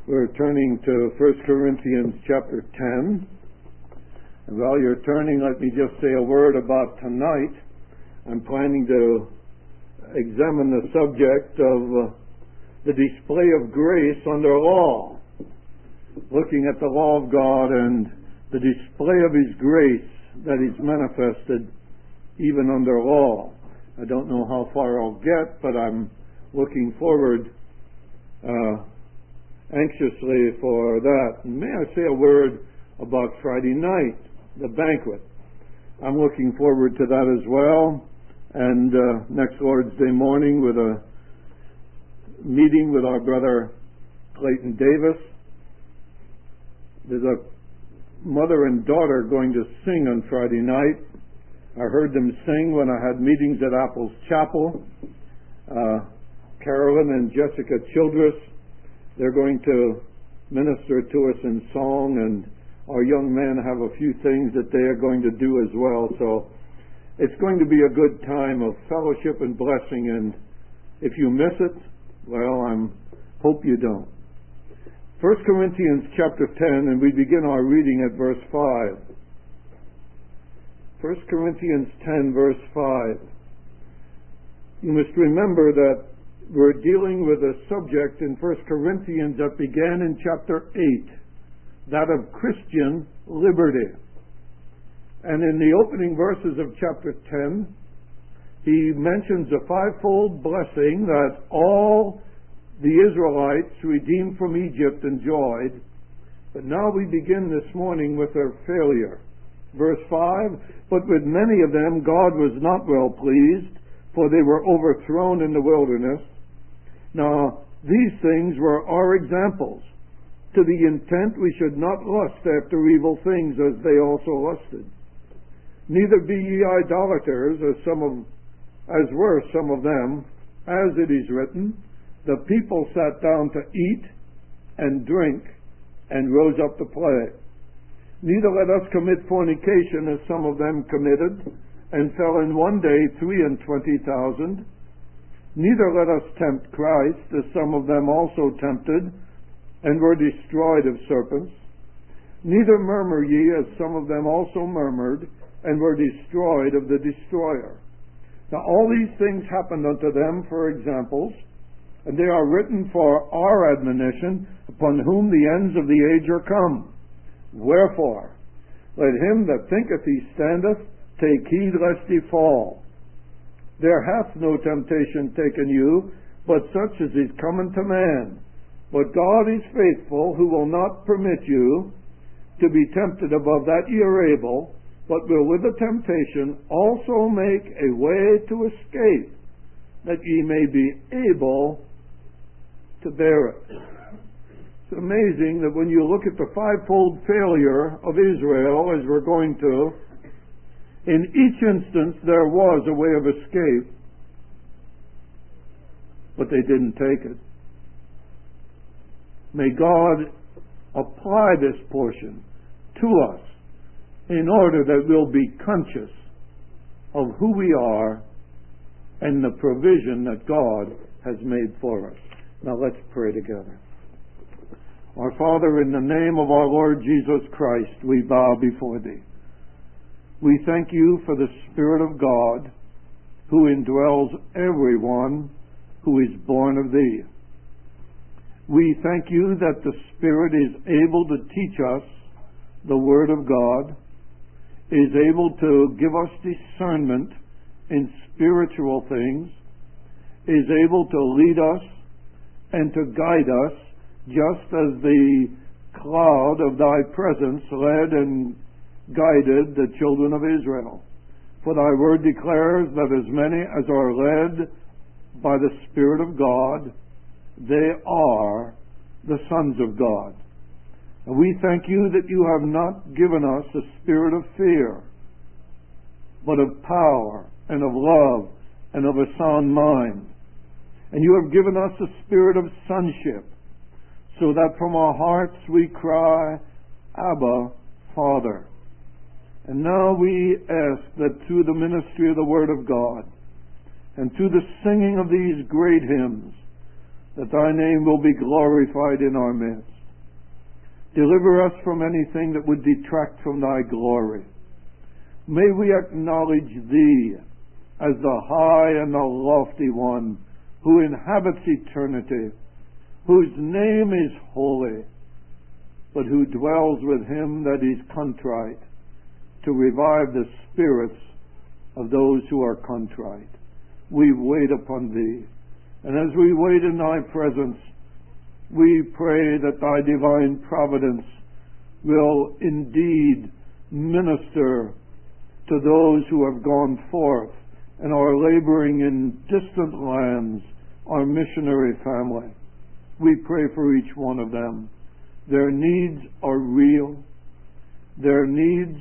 We're turning to 1 Corinthians chapter 10. And while you're turning, let me just say a word about tonight. I'm planning to examine the subject of the display of grace under law. Looking at the law of God and the display of His grace that is manifested even under law. I don't know how far I'll get, but I'm looking forward anxiously for that. And may I say a word about Friday night, the banquet. I'm looking forward to that as well. And next Lord's Day morning with a meeting with our brother Clayton Davis. There's a mother and daughter going to sing on Friday night. I heard them sing when I had meetings at Apples Chapel. Carolyn and Jessica Childress, they're going to minister to us in song, and our young men have a few things that they are going to do as well. So it's going to be a good time of fellowship and blessing, and if you miss it, well, I hope you don't. 1 Corinthians chapter 10, and we begin our reading at verse 5. 1 Corinthians 10, verse 5. You must remember that we're dealing with a subject in 1 Corinthians that began in chapter 8, that of Christian liberty. And in the opening verses of chapter 10, he mentions a fivefold blessing that all the Israelites redeemed from Egypt enjoyed. But now we begin this morning with their failure. Verse 5, but with many of them God was not well pleased, for they were overthrown in the wilderness. Now, these things were our examples, to the intent we should not lust after evil things as they also lusted. Neither be ye idolaters, as were some of them, as it is written, the people sat down to eat and drink and rose up to play. Neither let us commit fornication, as some of them committed, and fell in one day 23,000. Neither let us tempt Christ, as some of them also tempted, and were destroyed of serpents. Neither murmur ye, as some of them also murmured, and were destroyed of the destroyer. Now all these things happened unto them for examples, and they are written for our admonition, upon whom the ends of the age are come. Wherefore, let him that thinketh he standeth take heed lest he fall. There hath no temptation taken you, but such as is common to man. But God is faithful, who will not permit you to be tempted above that ye are able, but will with the temptation also make a way to escape, that ye may be able to bear it. It's amazing that when you look at the fivefold failure of Israel, as we're going to, in each instance there was a way of escape, but they didn't take it. May God apply this portion to us in order that we'll be conscious of who we are and the provision that God has made for us. Now let's pray together. Our Father, in the name of our Lord Jesus Christ, we bow before Thee. We thank You for the Spirit of God who indwells everyone who is born of Thee. We thank You that the Spirit is able to teach us the Word of God, is able to give us discernment in spiritual things, is able to lead us and to guide us, just as the cloud of Thy presence led and guided the children of Israel. For Thy word declares that as many as are led by the Spirit of God, they are the sons of God. And we thank You that You have not given us a spirit of fear, but of power and of love and of a sound mind. And You have given us a spirit of sonship, so that from our hearts we cry, Abba, Father. And now we ask that through the ministry of the Word of God and through the singing of these great hymns, that Thy name will be glorified in our midst. Deliver us from anything that would detract from thy glory. May we acknowledge thee as the high and the lofty one who inhabits eternity, whose name is holy, but who dwells with him that is contrite, to revive the spirits of those who are contrite. We wait upon thee, and as we wait in thy presence, we pray that thy divine providence will indeed minister to those who have gone forth and are laboring in distant lands, our missionary family. We pray for each one of them. Their needs are real. Their needs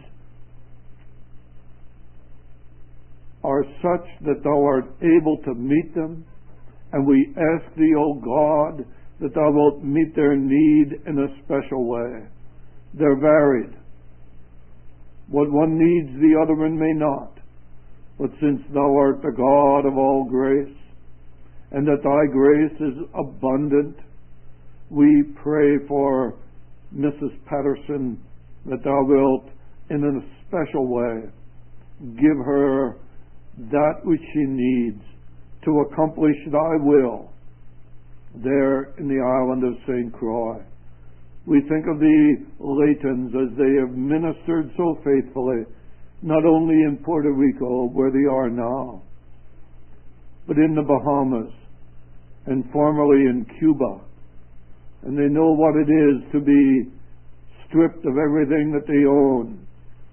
are such that thou art able to meet them, and we ask thee, O God, that thou wilt meet their need in a special way. They're varied. What one needs, the other one may not. But since thou art the God of all grace, and that thy grace is abundant, we pray for Mrs. Patterson, that thou wilt, in a special way, give her that which she needs to accomplish thy will there in the island of St. Croix. We think of the Laytons as they have ministered so faithfully, not only in Puerto Rico, where they are now, but in the Bahamas and formerly in Cuba. And they know what it is to be stripped of everything that they own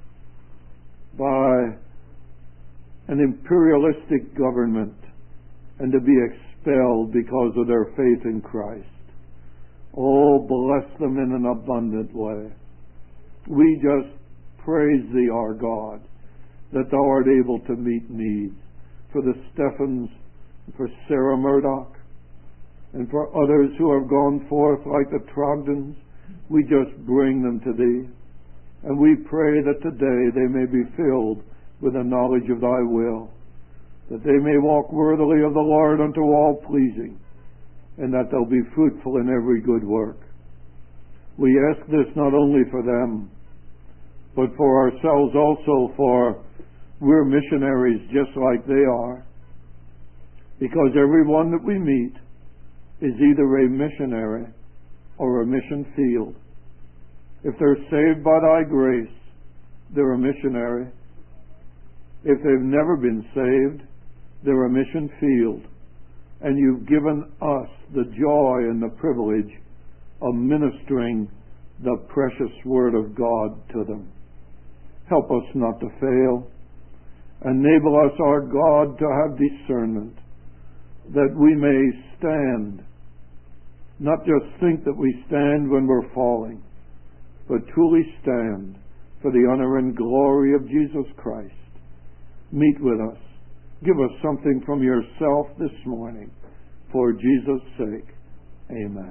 by an imperialistic government and to be expelled because of their faith in Christ. Oh, bless them in an abundant way. We just praise thee, our God, that thou art able to meet needs for the Stephans, for Sarah Murdoch, and for others who have gone forth like the Trogdons. We just bring them to thee, and we pray that today they may be filled with the knowledge of thy will, that they may walk worthily of the Lord unto all pleasing, and that they'll be fruitful in every good work. We ask this not only for them, but for ourselves also, for we're missionaries just like they are, because everyone that we meet is either a missionary or a mission field. If they're saved by thy grace, they're a missionary. If they've never been saved, they're a mission field. And you've given us the joy and the privilege of ministering the precious Word of God to them. Help us not to fail. Enable us, our God, to have discernment, that we may stand, not just think that we stand when we're falling, but truly stand for the honor and glory of Jesus Christ. Meet with us. Give us something from yourself this morning. For Jesus' sake, amen.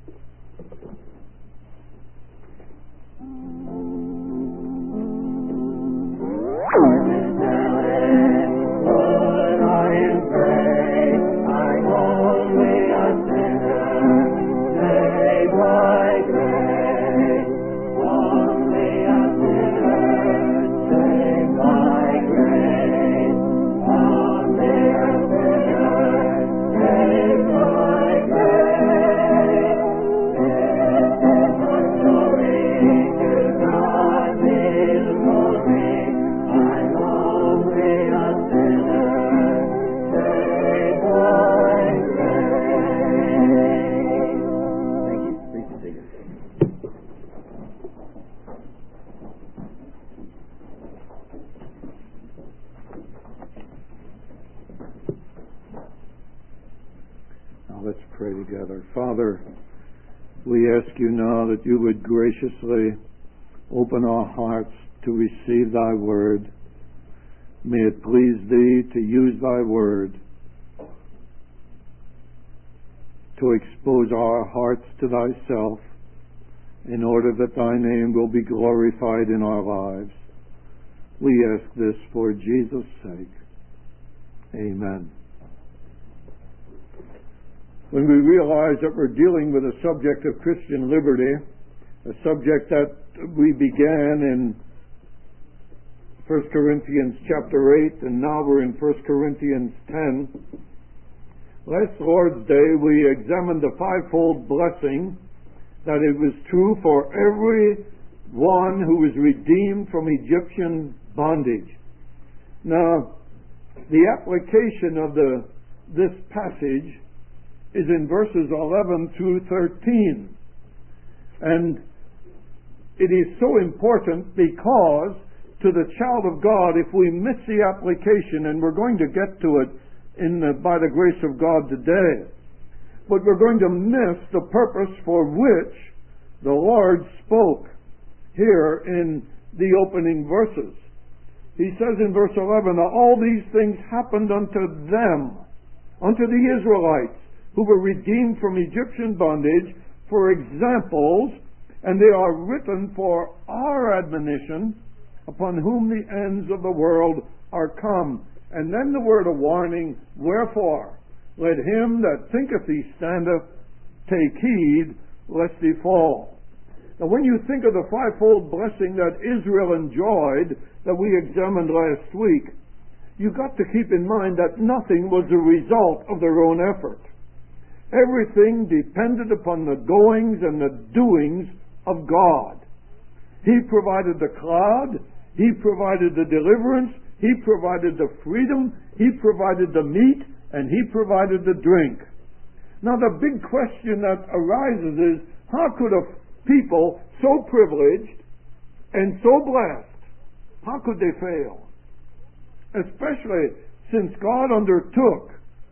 Let's pray together. Father, we ask you now that you would graciously open our hearts to receive thy word. May it please thee to use thy word to expose our hearts to thyself in order that thy name will be glorified in our lives. We ask this for Jesus' sake. Amen. When we realize that we're dealing with the subject of Christian liberty, a subject that we began in 1 Corinthians chapter 8, and now we're in 1 Corinthians 10. Last Lord's Day we examined the fivefold blessing, that it was true for every one who was redeemed from Egyptian bondage. Now, the application of this passage is in verses 11 through 13. And it is so important because to the child of God, if we miss the application, and we're going to get to it by the grace of God today, but we're going to miss the purpose for which the Lord spoke here in the opening verses. He says in verse 11, all these things happened unto them, unto the Israelites, who were redeemed from Egyptian bondage, for examples, and they are written for our admonition, upon whom the ends of the world are come. And then the word of warning, wherefore, let him that thinketh he standeth take heed, lest he fall. Now when you think of the fivefold blessing that Israel enjoyed, that we examined last week, you've got to keep in mind that nothing was a result of their own effort. Everything depended upon the goings and the doings of God. He provided the cloud, He provided the deliverance, He provided the freedom, He provided the meat, and He provided the drink. Now the big question that arises is, how could a people so privileged and so blessed, how could they fail? Especially since God undertook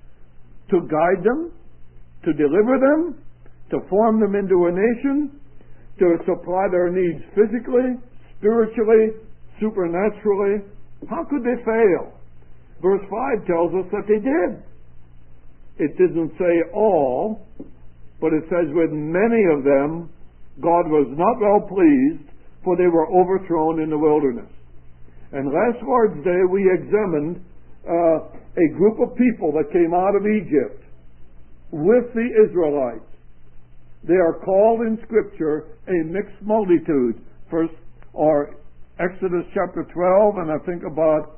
to guide them, to deliver them, to form them into a nation, to supply their needs physically, spiritually, supernaturally. How could they fail? Verse 5 tells us that they did. It doesn't say all, but it says with many of them God was not well pleased, for they were overthrown in the wilderness. And last Lord's Day we examined a group of people that came out of Egypt with the Israelites. They are called in Scripture a mixed multitude. First, or Exodus chapter 12, and I think about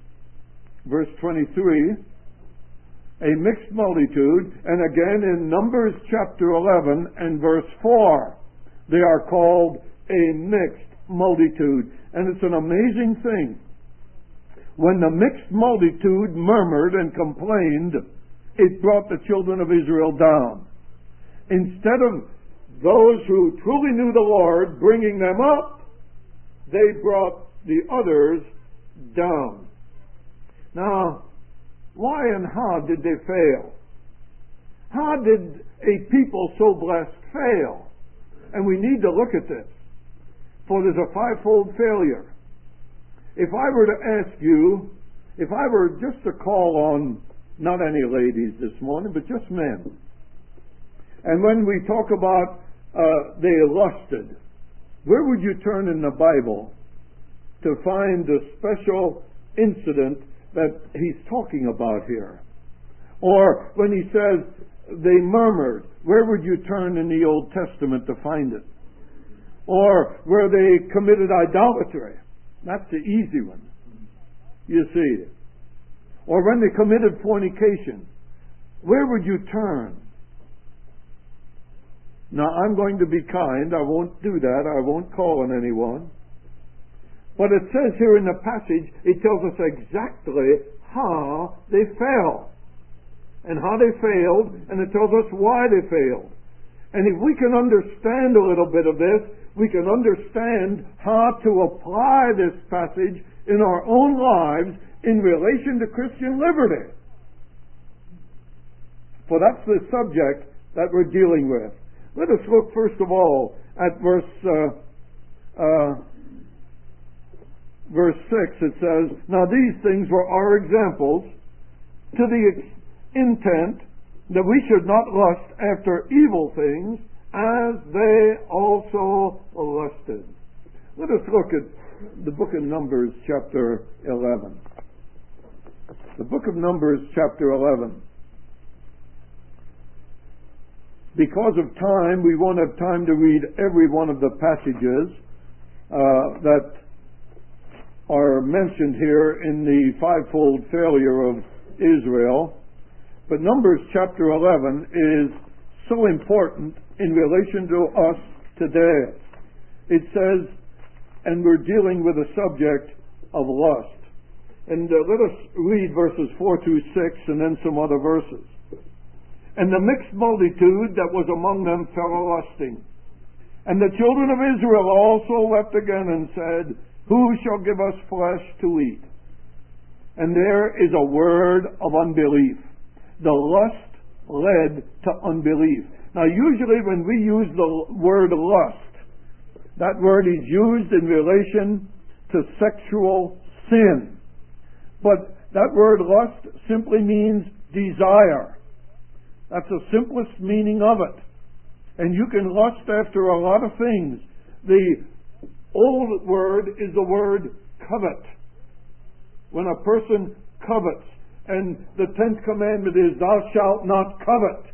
verse 23, a mixed multitude, and again in Numbers chapter 11 and verse 4, they are called a mixed multitude. And it's an amazing thing. When the mixed multitude murmured and complained, it brought the children of Israel down. Instead of those who truly knew the Lord bringing them up, they brought the others down. Now, why and how did they fail? How did a people so blessed fail? And we need to look at this, for there's a fivefold failure. If I were to ask you, if I were just to call on not any ladies this morning, but just men, and when we talk about they lusted, where would you turn in the Bible to find the special incident that he's talking about here? Or when he says they murmured, where would you turn in the Old Testament to find it? Or where they committed idolatry? That's the easy one. You see. Or when they committed fornication, where would you turn? Now, I'm going to be kind. I won't do that. I won't call on anyone. But it says here in the passage, it tells us exactly how they fell. And how they failed, and it tells us why they failed. And if we can understand a little bit of this, we can understand how to apply this passage in our own lives in relation to Christian liberty. For that's the subject that we're dealing with. Let us look first of all at verse 6. It says, now these things were our examples, to the intent that we should not lust after evil things, as they also lusted. Let us look at the book of Numbers chapter 11. The book of Numbers chapter 11. Because of time, we won't have time to read every one of the passages that are mentioned here in the fivefold failure of Israel. But Numbers chapter 11 is so important in relation to us today. It says, and we're dealing with the subject of lust. And let us read verses 4 through 6 and then some other verses. And the mixed multitude that was among them fell a-lusting. And the children of Israel also wept again and said, Who shall give us flesh to eat? And there is a word of unbelief. The lust led to unbelief. Now usually when we use the word lust, that word is used in relation to sexual sin. But that word lust simply means desire. That's the simplest meaning of it. And you can lust after a lot of things. The old word is the word covet. When a person covets, and the 10th commandment is, Thou shalt not covet.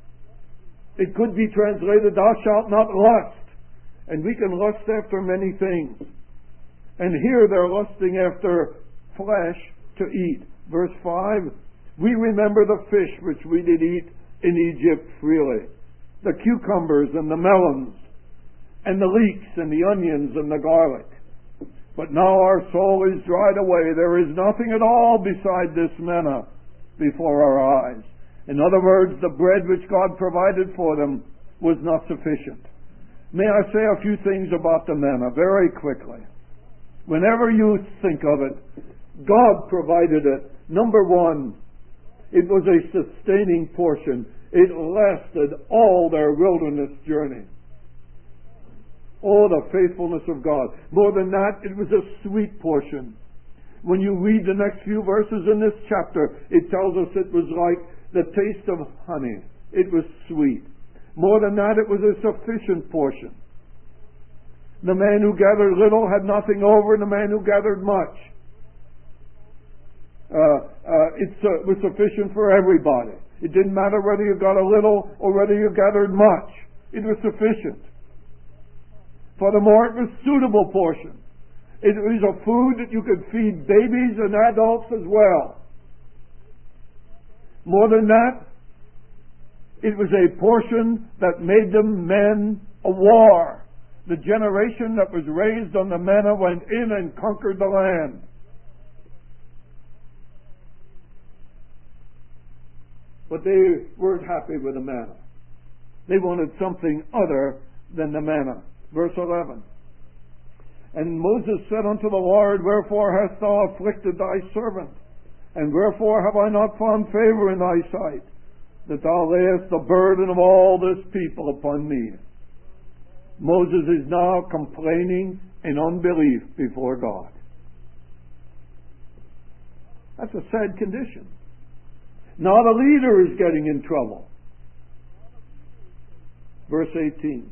It could be translated, Thou shalt not lust. And we can lust after many things. And here they're lusting after flesh to eat. Verse 5, we remember the fish which we did eat in Egypt freely, the cucumbers and the melons, and the leeks and the onions and the garlic. But now our soul is dried away. There is nothing at all beside this manna before our eyes. In other words, the bread which God provided for them was not sufficient. May I say a few things about the manna very quickly? Whenever you think of it, God provided it. Number one, it was a sustaining portion. It lasted all their wilderness journey. Oh, the faithfulness of God. More than that, it was a sweet portion. When you read the next few verses in this chapter, it tells us it was like the taste of honey. It was sweet. More than that, it was a sufficient portion. The man who gathered little had nothing over, and the man who gathered much. It was sufficient for everybody. It didn't matter whether you got a little or whether you gathered much. It was sufficient. Furthermore, it was a suitable portion. It was a food that you could feed babies and adults as well. More than that, it was a portion that made them men of war. The generation that was raised on the manna went in and conquered the land. But they weren't happy with the manna. They wanted something other than the manna. Verse 11. And Moses said unto the Lord, Wherefore hast thou afflicted thy servant? And wherefore have I not found favor in thy sight, that thou layest the burden of all this people upon me? Moses is now complaining in unbelief before God. That's a sad condition. Now the leader is getting in trouble. Verse 18.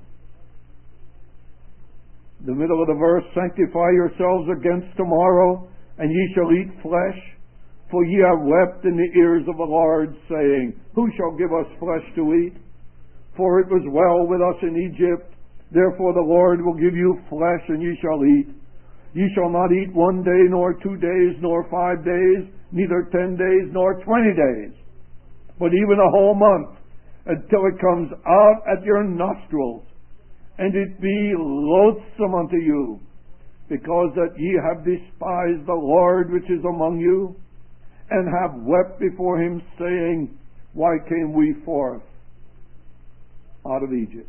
The middle of the verse, Sanctify yourselves against tomorrow, and ye shall eat flesh. For ye have wept in the ears of the Lord, saying, Who shall give us flesh to eat? For it was well with us in Egypt. Therefore the Lord will give you flesh, and ye shall eat. Ye shall not eat 1 day, nor 2 days, nor 5 days, neither 10 days, nor 20 days, but even a whole month, until it comes out at your nostrils, and it be loathsome unto you, because that ye have despised the Lord which is among you, and have wept before him, saying, Why came we forth out of Egypt?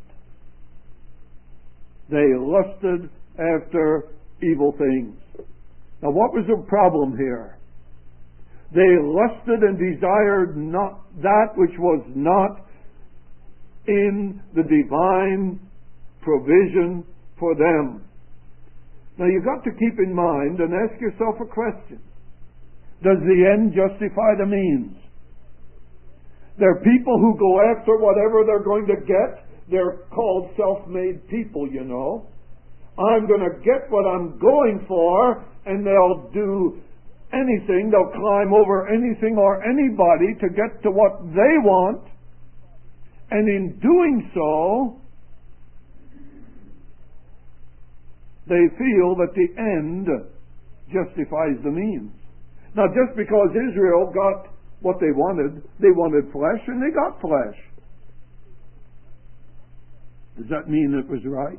They lusted after evil things. Now what was the problem here? They lusted and desired not that which was not in the divine provision for them. Now you've got to keep in mind and ask yourself a question. Does the end justify the means? There are people who go after whatever they're going to get. They're called self-made people, you know. I'm going to get what I'm going for, and they'll do anything. They'll climb over anything or anybody to get to what they want. And in doing so, they feel that the end justifies the means. Now, just because Israel got what they wanted flesh, and they got flesh. Does that mean it was right?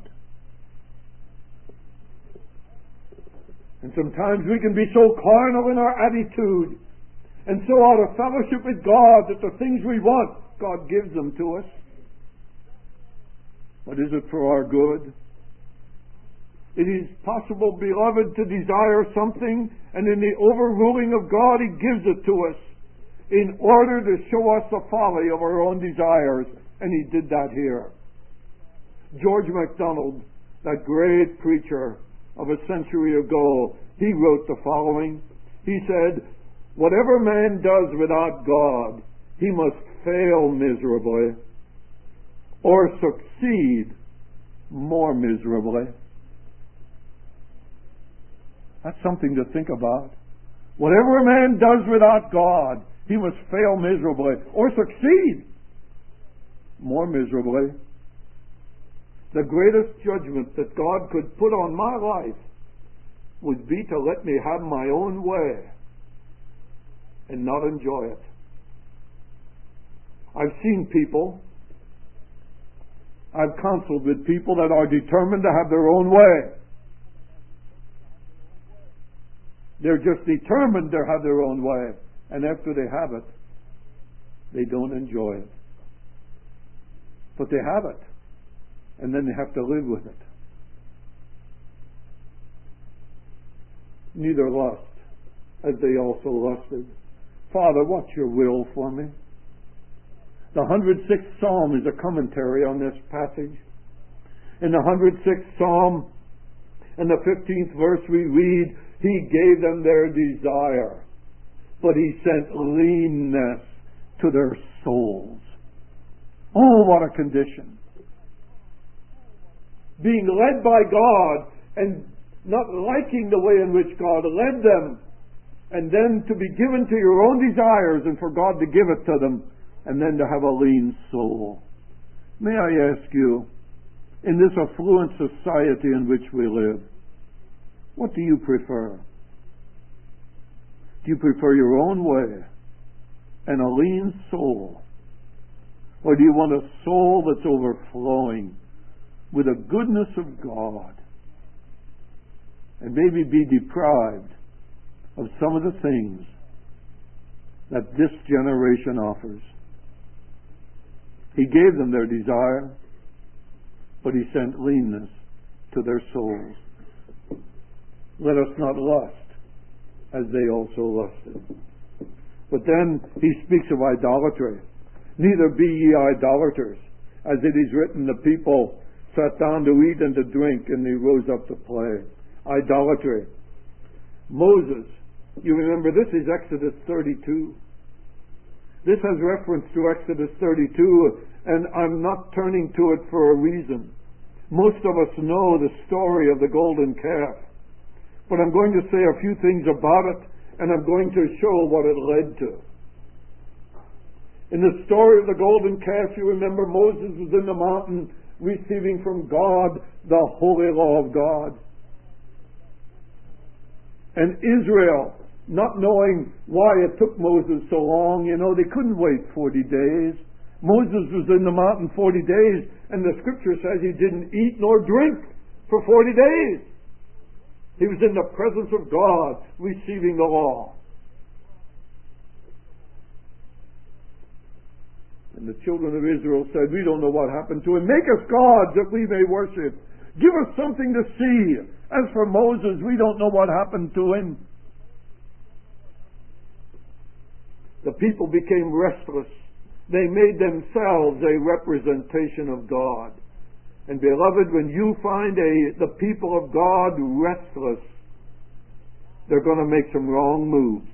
And sometimes we can be so carnal in our attitude and so out of fellowship with God that the things we want, God gives them to us. But is it for our good? It is possible, beloved, to desire something, and in the overruling of God, He gives it to us in order to show us the folly of our own desires. And He did that here. George MacDonald, that great preacher of a century ago, he wrote the following. He said, "Whatever man does without God, he must fail miserably or succeed more miserably." That's something to think about. Whatever a man does without God, he must fail miserably or succeed more miserably. The greatest judgment that God could put on my life would be to let me have my own way and not enjoy it. I've seen people, I've counseled with people that are determined to have their own way. They're just determined to have their own way. And after they have it, they don't enjoy it. But they have it. And then they have to live with it. Neither lust, as they also lusted. Father, what's your will for me? The 106th Psalm is a commentary on this passage. In the 106th Psalm, in the 15th verse we read, He gave them their desire, but He sent leanness to their souls. Oh, what a condition. Being led by God and not liking the way in which God led them, and then to be given to your own desires and for God to give it to them, and then to have a lean soul. May I ask you, in this affluent society in which we live, what do you prefer? Do you prefer your own way and a lean soul? Or do you want a soul that's overflowing with the goodness of God and maybe be deprived of some of the things that this generation offers? He gave them their desire, but He sent leanness to their souls. Let us not lust as they also lusted. But then He speaks of idolatry. Neither be ye idolaters, as it is written, the people sat down to eat and to drink, and they rose up to play. Idolatry. Moses, you remember this is Exodus 32. This has reference to Exodus 32, and I'm not turning to it for a reason. Most of us know the story of the golden calf. But I'm going to say a few things about it, and I'm going to show what it led to. In the story of the golden calf, you remember Moses was in the mountain receiving from God the holy law of God. And Israel, not knowing why it took Moses so long, they couldn't wait 40 days. Moses was in the mountain 40 days, and the scripture says he didn't eat nor drink for 40 days. He was in the presence of God, receiving the law. And the children of Israel said, "We don't know what happened to him. Make us gods that we may worship. Give us something to see. As for Moses, we don't know what happened to him." The people became restless. They made themselves a representation of God. And beloved, when you find the people of God restless, they're going to make some wrong moves.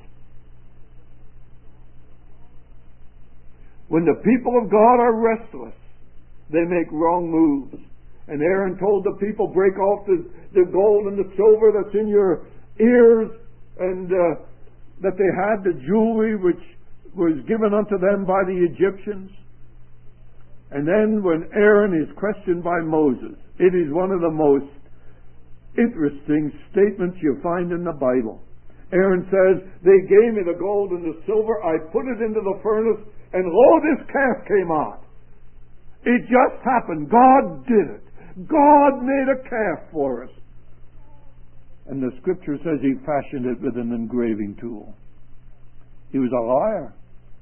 When the people of God are restless, they make wrong moves. And Aaron told the people, break off the gold and the silver that's in your ears, and that they had the jewelry which was given unto them by the Egyptians. And then when Aaron is questioned by Moses, it is one of the most interesting statements you find in the Bible. Aaron says, they gave me the gold and the silver, I put it into the furnace, and lo, this calf came out. It just happened. God did it. God made a calf for us. And the scripture says he fashioned it with an engraving tool. He was a liar.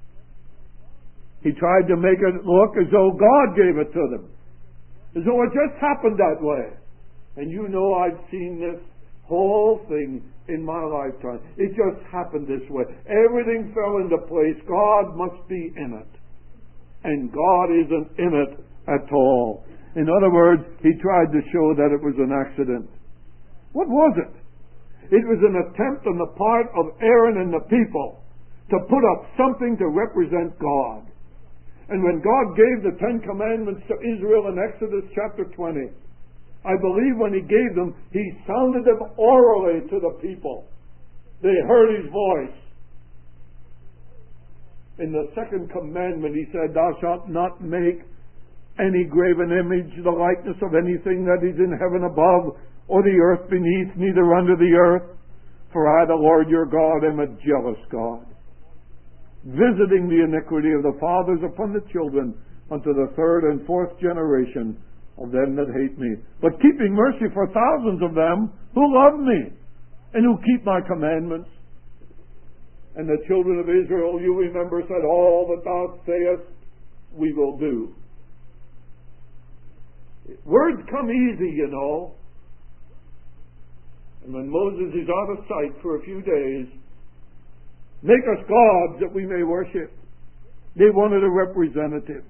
He tried to make it look as though God gave it to them. As though it just happened that way. And you know I've seen this whole thing in my lifetime. It just happened this way. Everything fell into place. God must be in it. And God isn't in it at all. In other words, he tried to show that it was an accident. What was it? It was an attempt on the part of Aaron and the people to put up something to represent God. And when God gave the 10 Commandments to Israel in Exodus chapter 20, I believe when he gave them, he sounded them orally to the people. They heard his voice. In the second commandment, he said, thou shalt not make any graven image, the likeness of anything that is in heaven above, or the earth beneath, neither under the earth. For I, the Lord your God, am a jealous God, visiting the iniquity of the fathers upon the children, unto the third and fourth generation of them that hate me, but keeping mercy for thousands of them who love me, and who keep my commandments. And the children of Israel, you remember, said, all that thou sayest, we will do. Words come easy, you know. And when Moses is out of sight for a few days, make us gods that we may worship. They wanted a representative.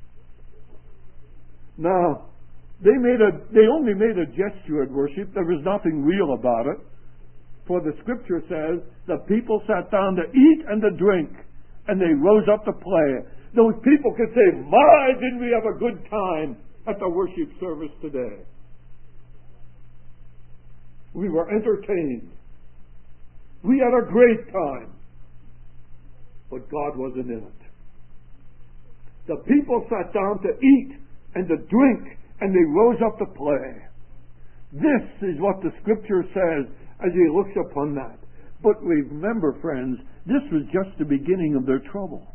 Now, they only made a gesture at worship. There was nothing real about it. For the scripture says, the people sat down to eat and to drink, and they rose up to play. Those people could say, my, didn't we have a good time at the worship service today? We were entertained. We had a great time. But God wasn't in it. The people sat down to eat and to drink, and they rose up to play. This is what the scripture says as he looks upon that. But remember, friends, this was just the beginning of their trouble.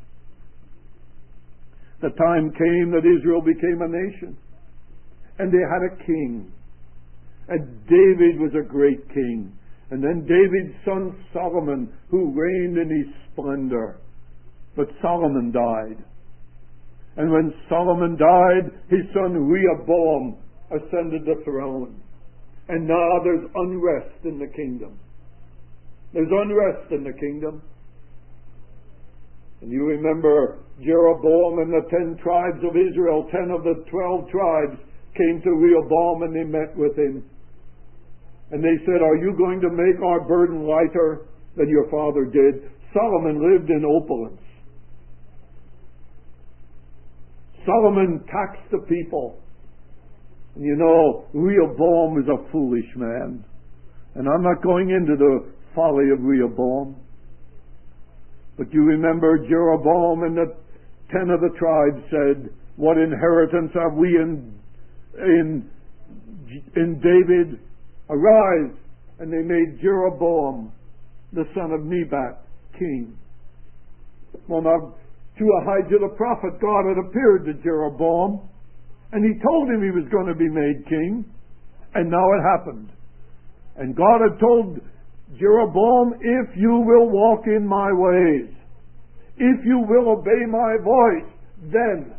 The time came that Israel became a nation, and they had a king. And David was a great king. And then David's son Solomon, who reigned in his splendor. But Solomon died. And when Solomon died, his son Rehoboam ascended the throne. And now there's unrest in the kingdom. There's unrest in the kingdom. And you remember Jeroboam and the 10 tribes of Israel, 10 of the 12 tribes came to Rehoboam and they met with him. And they said, are you going to make our burden lighter than your father did? Solomon lived in opulence. Solomon taxed the people. And you know, Rehoboam was a foolish man. And I'm not going into the folly of Rehoboam. But you remember Jeroboam and the 10 of the tribes said, what inheritance have we in David? Arise! And they made Jeroboam, the son of Nebat, king. Well, now, through Ahijah the prophet, God had appeared to Jeroboam, and he told him he was going to be made king, and now it happened. And God had told Jeroboam, if you will walk in my ways, if you will obey my voice, then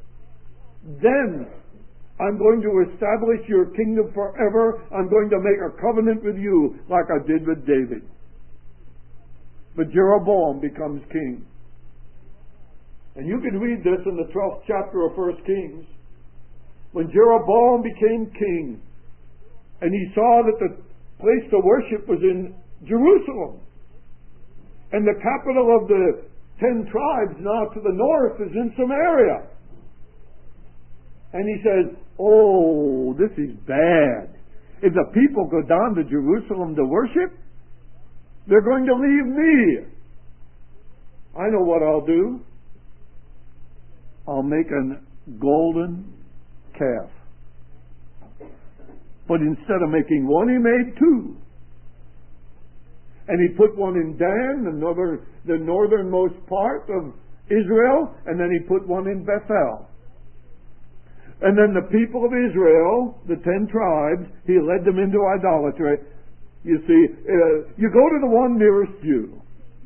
I'm going to establish your kingdom forever. I'm going to make a covenant with you like I did with David. But Jeroboam becomes king. And you can read this in the 12th chapter of 1 Kings. When Jeroboam became king, and he saw that the place to worship was in Jerusalem, and the capital of the 10 tribes now to the north is in Samaria. And he says, oh, this is bad. If the people go down to Jerusalem to worship, they're going to leave me. I know what I'll do. I'll make a golden calf. But instead of making one, he made two. And he put one in Dan, the northernmost part of Israel, and then he put one in Bethel. And then the people of Israel, the 10 tribes, he led them into idolatry. You see, you go to the one nearest you.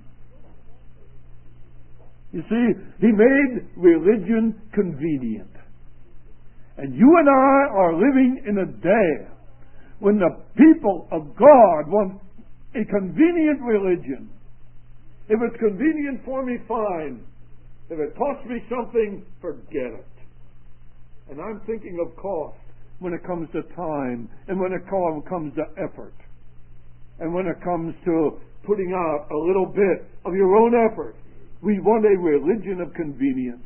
You see, he made religion convenient. And you and I are living in a day when the people of God want a convenient religion. If it's convenient for me, fine. If it costs me something, forget it. And I'm thinking of cost when it comes to time, and when it comes to effort, and when it comes to putting out a little bit of your own effort. We want a religion of convenience.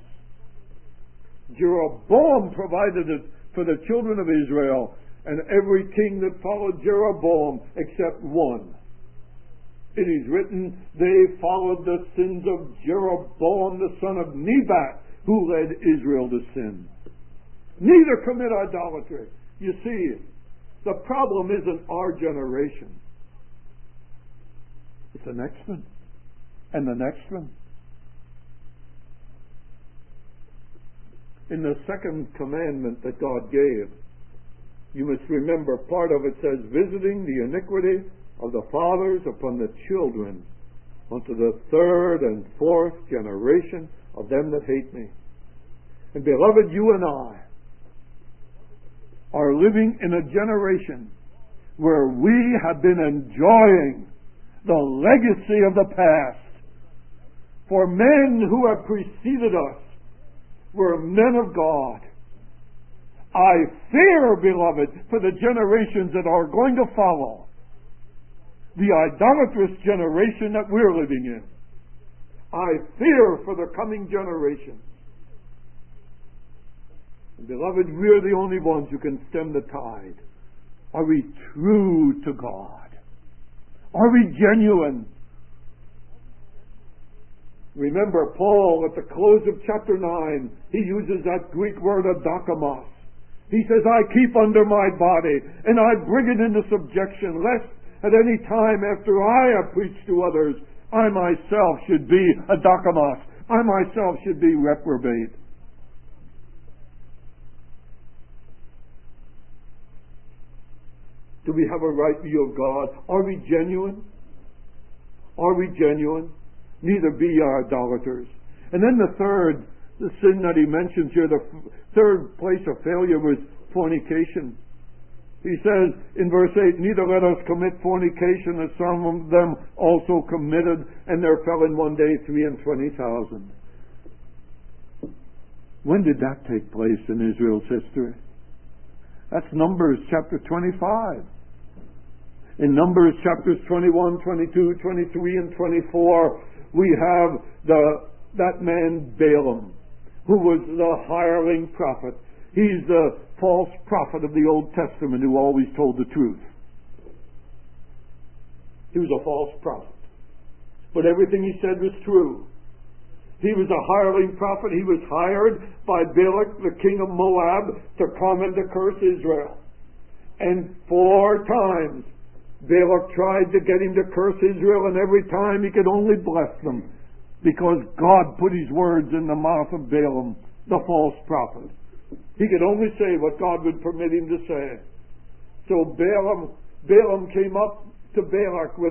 Jeroboam provided it for the children of Israel, and every king that followed Jeroboam except one. It is written, they followed the sins of Jeroboam the son of Nebat, who led Israel to sin. Neither commit idolatry. You see, the problem isn't our generation. It's the next one, and the next one. In the second commandment that God gave, you must remember part of it says, visiting the iniquity of the fathers upon the children unto the third and fourth generation of them that hate me. And beloved, you and I are living in a generation where we have been enjoying the legacy of the past. For men who have preceded us were men of God. I fear, beloved, for the generations that are going to follow, the idolatrous generation that we're living in. I fear for the coming generations. And beloved, we're the only ones who can stem the tide. Are we true to God? Are we genuine? Remember, Paul, at the close of chapter 9, he uses that Greek word adokamos. He says, I keep under my body, and I bring it into subjection, lest at any time after I have preached to others, I myself should be adokamos. I myself should be reprobate. Do we have a right view of God? Are we genuine? Are we genuine? Neither be ye idolaters. And then the sin that he mentions here, the third place of failure was fornication. He says in verse 8, neither let us commit fornication as some of them also committed, and there fell in one day 23,000. When did that take place in Israel's history? That's Numbers chapter 25. In Numbers chapters 21, 22, 23, and 24, we have that man Balaam, who was the hireling prophet. He's the false prophet of the Old Testament who always told the truth. He was a false prophet. But everything he said was true. He was a hireling prophet. He was hired by Balak, the king of Moab, to come and to curse Israel. And 4 times Balak tried to get him to curse Israel, and every time he could only bless them, because God put his words in the mouth of Balaam, the false prophet. He could only say what God would permit him to say. So Balaam came up to Balak with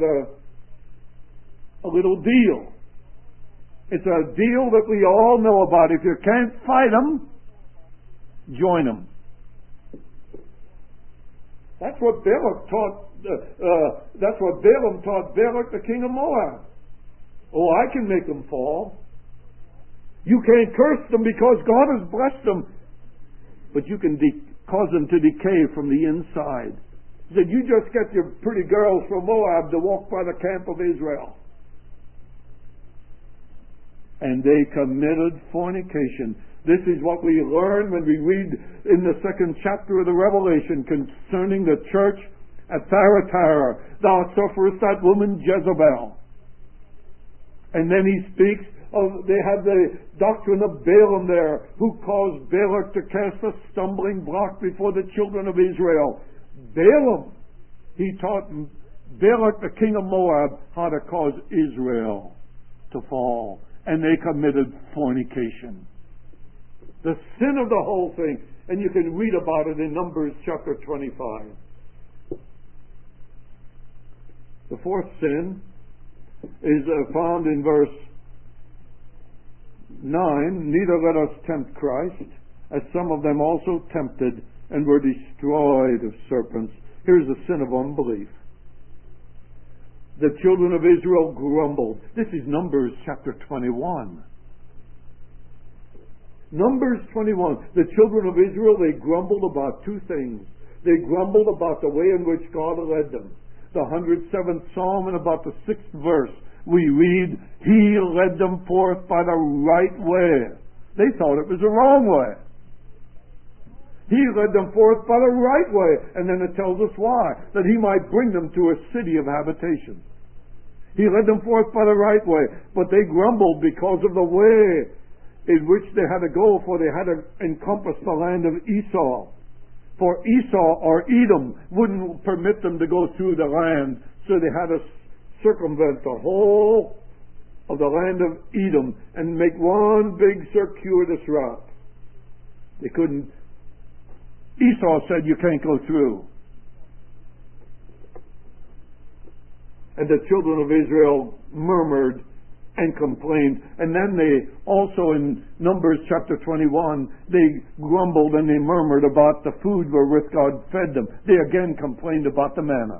a little deal. It's a deal that we all know about. If you can't fight them, join them. That's what Balak taught. That's what Balaam taught Balak, the king of Moab. Oh, I can make them fall. You can't curse them because God has blessed them, but you can cause them to decay from the inside. He said, you just get your pretty girls from Moab to walk by the camp of Israel. And they committed fornication. This is what we learn when we read in the 2nd chapter of the Revelation concerning the church at Thyatira. Thou sufferest that woman Jezebel. And then he speaks they had the doctrine of Balaam there, who caused Balak to cast a stumbling block before the children of Israel. Balaam, he taught Balak, the king of Moab, how to cause Israel to fall. And they committed fornication. The sin of the whole thing. And you can read about it in Numbers chapter 25. The fourth sin is found in verse 9. Neither let us tempt Christ, as some of them also tempted and were destroyed of serpents. Here's the sin of unbelief. The children of Israel grumbled. This is Numbers chapter 21. Numbers 21. The children of Israel, they grumbled about two things. They grumbled about the way in which God led them. The 107th Psalm and about the 6th verse, we read, He led them forth by the right way. They thought it was the wrong way. He led them forth by the right way. And then it tells us why. That He might bring them to a city of habitation. He led them forth by the right way. But they grumbled because of the way in which they had to go, for they had to encompass the land of Esau. For Esau or Edom wouldn't permit them to go through the land, so they had to circumvent the whole of the land of Edom and make one big circuitous route. They couldn't. Esau said, you can't go through. And the children of Israel murmured and complained. And then they also, in Numbers chapter 21, they grumbled and they murmured about the food wherewith God fed them. They again complained about the manna.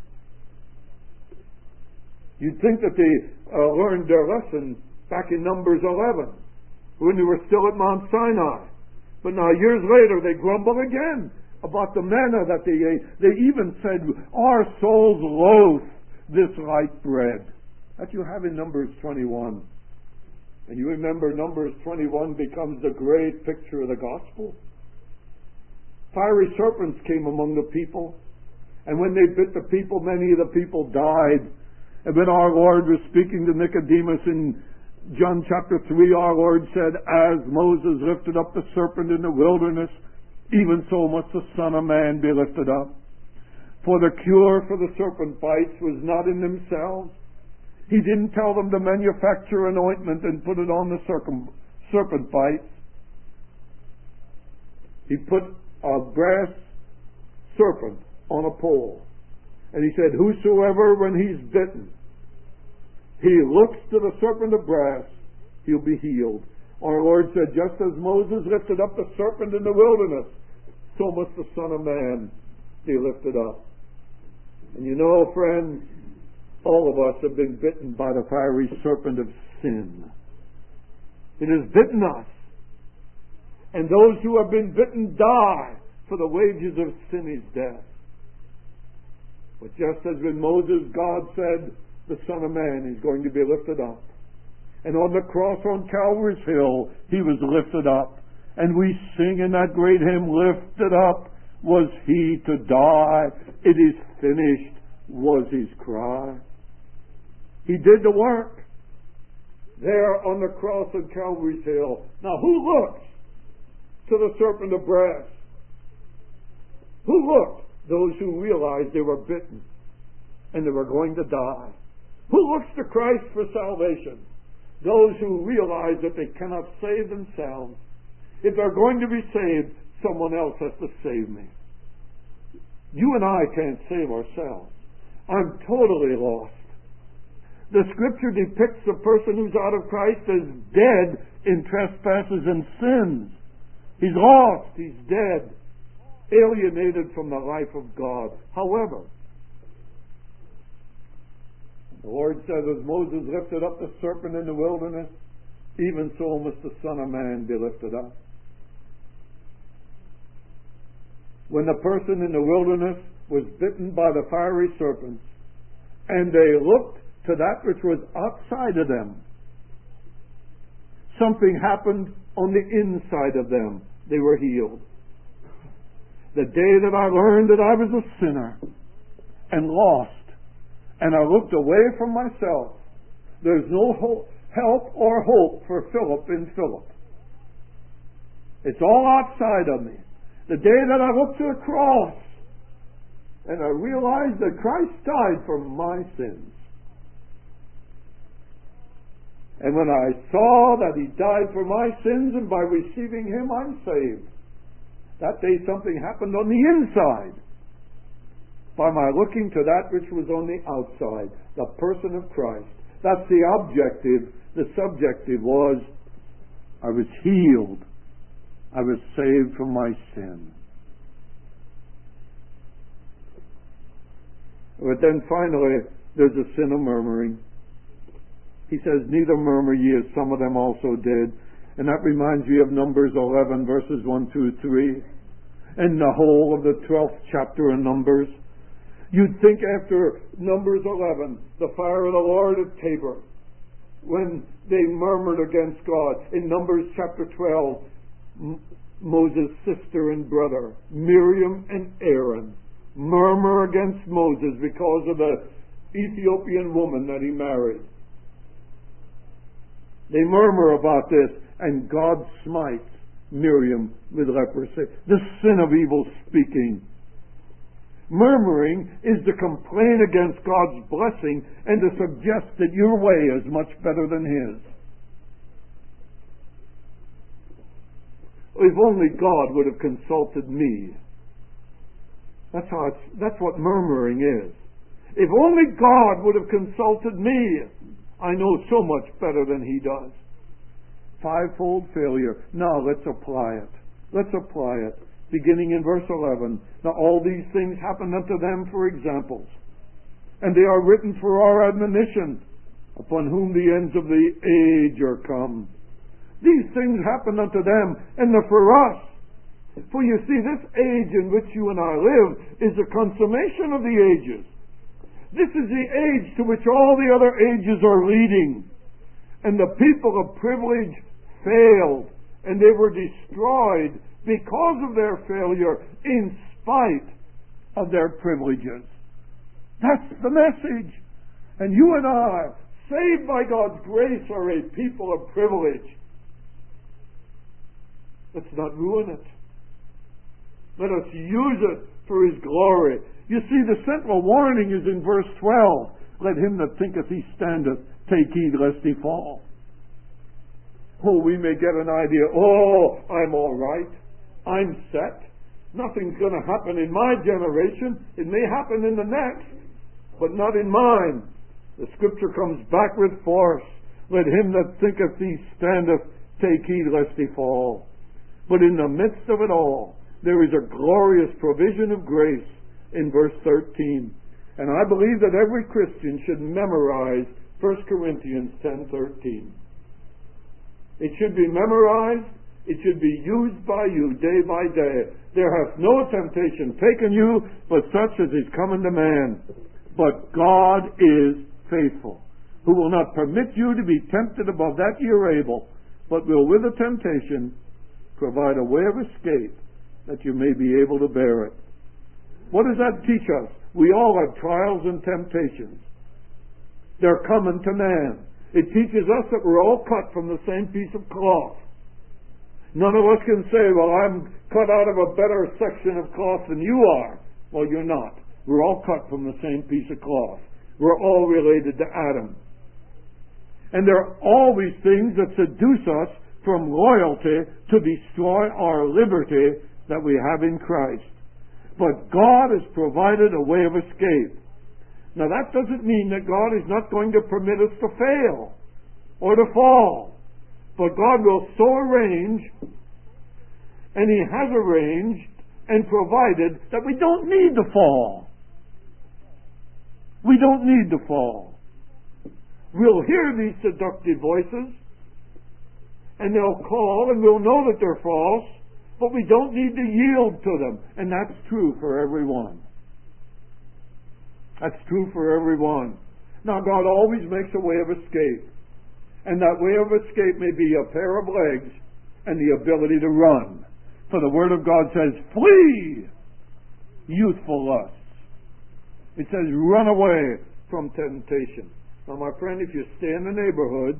You'd think that they learned their lesson back in Numbers 11, when they were still at Mount Sinai. But now years later they grumble again about the manna that they ate. They even said, our souls loathe this light bread. That you have in Numbers 21. And you remember Numbers 21 becomes the great picture of the gospel. Fiery serpents came among the people. And when they bit the people, many of the people died. And when our Lord was speaking to Nicodemus in John chapter 3, our Lord said, as Moses lifted up the serpent in the wilderness, even so must the Son of Man be lifted up. For the cure for the serpent bites was not in themselves. He didn't tell them to manufacture an ointment and put it on the serpent bites. He put a brass serpent on a pole. And he said, whosoever, when he's bitten, he looks to the serpent of brass, he'll be healed. Our Lord said, just as Moses lifted up the serpent in the wilderness, so must the Son of Man be lifted up. And you know, friends, all of us have been bitten by the fiery serpent of sin. It has bitten us. And those who have been bitten die, for the wages of sin is death. But just as with Moses, God said, the Son of Man is going to be lifted up. And on the cross on Calvary's Hill, He was lifted up. And we sing in that great hymn, lifted up was He to die. It is finished was His cry. He did the work there on the cross on Calvary's Hill. Now who looks to the serpent of brass? Who looked? Those who realized they were bitten and they were going to die. Who looks to Christ for salvation? Those who realize that they cannot save themselves. If they're going to be saved, someone else has to save me. You and I can't save ourselves. I'm totally lost. The Scripture depicts the person who's out of Christ as dead in trespasses and sins. He's lost. He's dead. Alienated from the life of God. However, the Lord said, as Moses lifted up the serpent in the wilderness, even so must the Son of Man be lifted up. When the person in the wilderness was bitten by the fiery serpents, and they looked to that which was outside of them, something happened on the inside of them. They were healed. The day that I learned that I was a sinner and lost, and I looked away from myself, there's no help or hope for Philip in Philip. It's all outside of me. The day that I looked to the cross and I realized that Christ died for my sins. And when I saw that He died for my sins and by receiving Him I'm saved, that day something happened on the inside by my looking to that which was on the outside, the person of Christ. That's the objective. The subjective was, I was healed. I was saved from my sin. But then finally, there's a sin of murmuring. He says, neither murmur ye as some of them also did. And that reminds me of Numbers 11, verses 1 through 3. And the whole of the 12th chapter of Numbers. You'd think after Numbers 11, the fire of the Lord at Tabor, when they murmured against God. In Numbers chapter 12, Moses' sister and brother, Miriam and Aaron, murmur against Moses because of the Ethiopian woman that he married. They murmur about this, and God smites Miriam with leprosy. The sin of evil speaking. Murmuring is to complain against God's blessing and to suggest that your way is much better than His. If only God would have consulted me. That's what murmuring is. If only God would have consulted me. I know so much better than He does. Fivefold failure. Now let's apply it. Let's apply it. Beginning in verse 11. Now all these things happened unto them for examples, and they are written for our admonition, upon whom the ends of the age are come. These things happened unto them, and they're for us. For you see, this age in which you and I live is the consummation of the ages. This is the age to which all the other ages are leading. And the people of privilege failed, and they were destroyed because of their failure in spite of their privileges. That's the message. And you and I, saved by God's grace, are a people of privilege. Let's not ruin it. Let us use it for His glory. You see, the central warning is in verse 12. Let him that thinketh he standeth take heed lest he fall. Oh, we may get an idea. Oh, I'm all right. I'm set. Nothing's going to happen in my generation. It may happen in the next, but not in mine. The Scripture comes back with force. Let him that thinketh he standeth take heed lest he fall. But in the midst of it all, there is a glorious provision of grace in verse 13. And I believe that every Christian should memorize 1 Corinthians 10:13. It should be memorized. It should be used by you day by day. There hath no temptation taken you, but such as is common to man. But God is faithful, who will not permit you to be tempted above that ye are able, but will with the temptation provide a way of escape, that you may be able to bear it. What does that teach us? We all have trials and temptations. They're common to man. It teaches us that we're all cut from the same piece of cloth. None of us can say, well, I'm cut out of a better section of cloth than you are. Well, you're not. We're all cut from the same piece of cloth. We're all related to Adam. And there are always things that seduce us from loyalty to destroy our liberty that we have in Christ. But God has provided a way of escape. Now that doesn't mean that God is not going to permit us to fail or to fall. But God will so arrange, and He has arranged and provided, that we don't need to fall. We don't need to fall. We'll hear these seductive voices, and they'll call, and we'll know that they're false, but we don't need to yield to them. And that's true for everyone. That's true for everyone. Now, God always makes a way of escape. And that way of escape may be a pair of legs and the ability to run. For the Word of God says, flee youthful lusts. It says, run away from temptation. Now, my friend, if you stay in the neighborhood